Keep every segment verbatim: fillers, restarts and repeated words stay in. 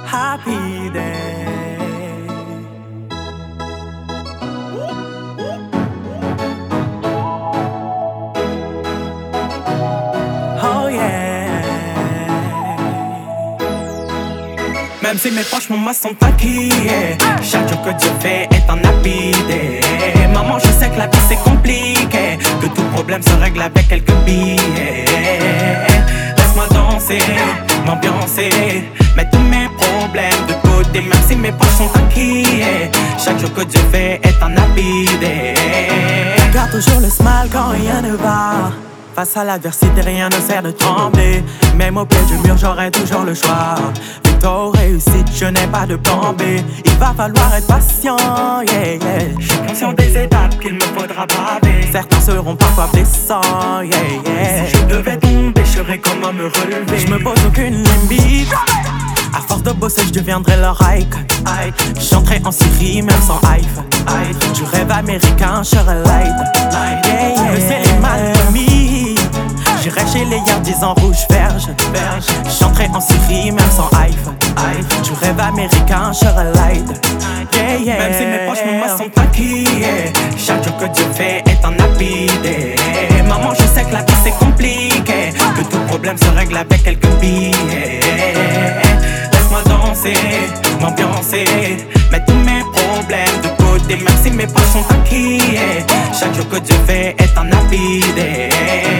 happy day. Oh yeah. Même si mes poches, mon sont taquillés, chaque jour que Dieu fait est un happy day. Maman, je sais que la vie c'est compliqué, que tout problème se règle avec quelques billets. Laisse-moi danser, m'ambiancer, mettre tous mes problèmes de côté. Même si mes poches sont taquillées, chaque jour que Dieu fait est un happy day. Garde toujours le smile quand rien ne va. Face à l'adversité, rien ne sert de trembler. Même au pied du mur, j'aurai toujours le choix. Victoire ou réussite, je n'ai pas de plan B. Il va falloir être patient, yeah, yeah. Je suis conscient des étapes qu'il me faudra braver. Certains seront parfois blessants, yeah, yeah. Si je devais tomber, je serais comment me relever. Je me pose aucune limite. À force de bosser, je deviendrai leur icon. J'entrerai en Syrie, même sans iPhone. Du rêve américain, je serai light. Yeah, yeah. Le ciel est mal mis. J'irai chez les Yardis en rouge verge. J'entrerai en Syrie, même sans iPhone. Du rêve américain, je serai light. Yeah, yeah. Même si mes poches, mon masse sont taquillées, chaque jour que Dieu fait est un happy day. Maman, je sais que la vie c'est compliqué, que tout problème se règle avec quelques billets. Laisse-moi danser, m'ambiancer, mettre tous mes problèmes de côté. Même si mes poches sont taquillées, chaque jour que Dieu fait est un happy day.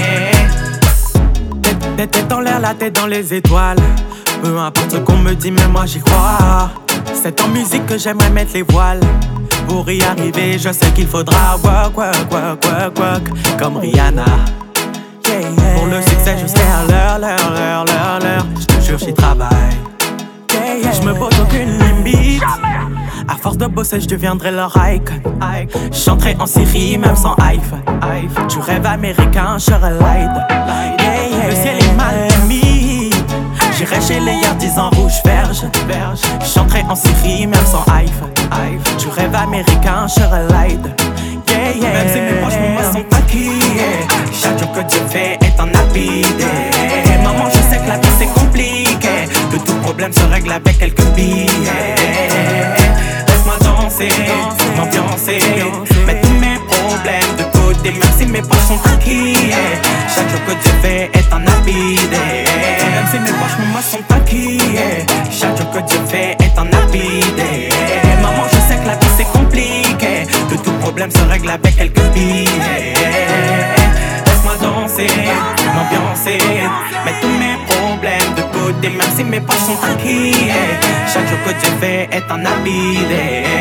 Tête, tête en l'air, la tête dans les étoiles. Peu importe ce qu'on me dit, mais moi j'y crois. C'est en musique que j'aimerais mettre les voiles. Pour y arriver, je sais qu'il faudra work, work, work, work, work, comme Rihanna. Yeah, yeah. Pour le succès, je serai à l'heure, l'heure, l'heure, l'heure, l'heure. Je te jure, j'y travaille. Yeah, yeah. Je me pose aucune limite. À force de bosser, je deviendrai leur icon. J'entrerai en Syrie, même sans iPhone. Du rêve américain, je serai light. Yeah, yeah. Le ciel est mal mis. J'irai chez les Yardis en rouge verge. J'entrerai en Syrie, même sans iPhone. Du rêve américain, je serai light. Yeah, yeah. Même si mes poches, mon masse sont taquillées, chaque jour que Dieu fait est un happy day. Maman, je sais que la vie c'est compliqué, que tout problème se règle avec quelques billets. Laisse-moi danser, m'ambiancer, mettre tous mes problèmes de côté. Même si mes poches sont taquillées, chaque jour que Dieu fait est un happy day. Même si mes poches, mon masse sont taquillées, chaque jour que Dieu fait est un happy day. Maman, je sais que la vie c'est compliqué, que tout problème se règle avec quelques billets. Laisse-moi danser, m'ambiancer, mettre tous mes problèmes de côté. Même si mes poches sont taquillées, chaque jour que Dieu fait est un happy day.